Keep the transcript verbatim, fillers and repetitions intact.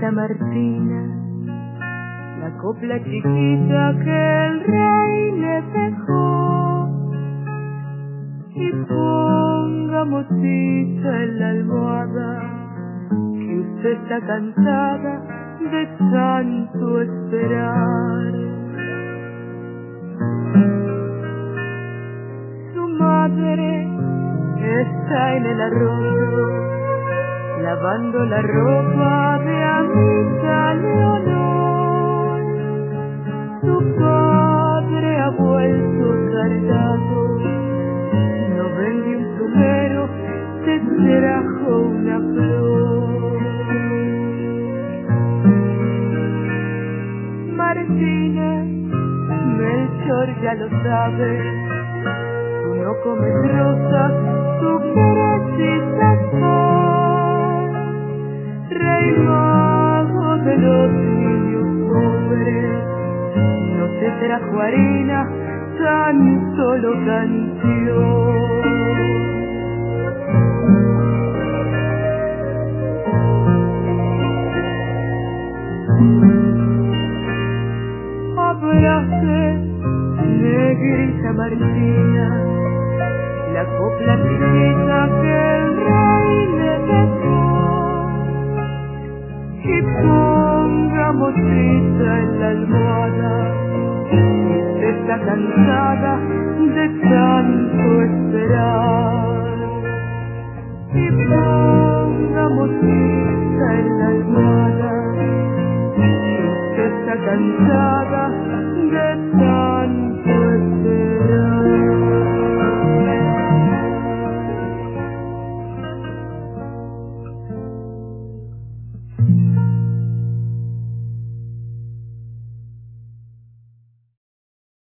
negrita Martina, la copla chiquita que el rey le dejó. Y pongamosita en la almohada, que usted está cansada de tanto esperar. Su madre está en el arroyo, lavando la ropa de Anita Leonor. Su padre ha vuelto tardado, no vende un plumero, te trajo una flor. Martina, Melchor ya lo sabe, tú no comes rosas, tú quieres sazón. Rey mago de los niños pobres, no te trajo harina, tan solo canción. Abrace, negrita Martina, la copla chiquita que el rey le dejó. Y pongamosita en la almohada, usted está cansada de tanto esperar. Y pongamosita en la almohada, usted está cansada de tanto esperar.